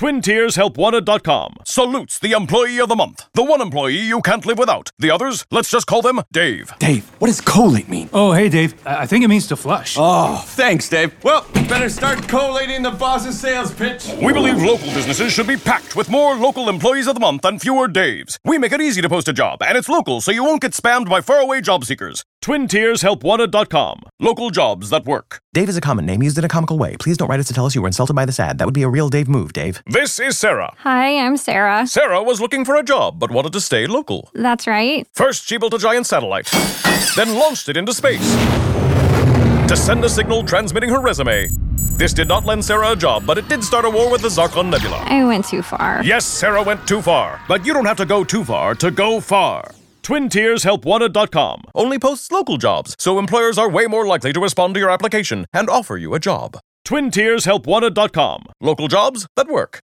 TwinTiersHelpWanted.com salutes the employee of the month. The one employee you can't live without. The others, let's just call them Dave. Dave, what does collate mean? Oh, hey, Dave. I think it means to flush. Oh, thanks, Dave. Well, better start collating the boss's sales pitch. We believe local businesses should be packed with more local employees of the month and fewer Daves. We make it easy to post a job, and it's local, so you won't get spammed by faraway job seekers. TwinTiersHelpWanted.com. Local jobs that work. Dave is a common name used in a comical way. Please don't write us to tell us you were insulted by this ad. That would be a real Dave move, Dave. This is Sarah. Hi, I'm Sarah. Sarah was looking for a job, but wanted to stay local. That's right. First, she built a giant satellite, then launched it into space to send a signal transmitting her resume. This did not lend Sarah a job, but it did start a war with the Zarkon Nebula. I went too far. Yes, Sarah went too far, but you don't have to go too far to go far. TwinTiersHelpWanted.com only posts local jobs, so employers are way more likely to respond to your application and offer you a job. TwinTiersHelpWanted.com. Local jobs that work.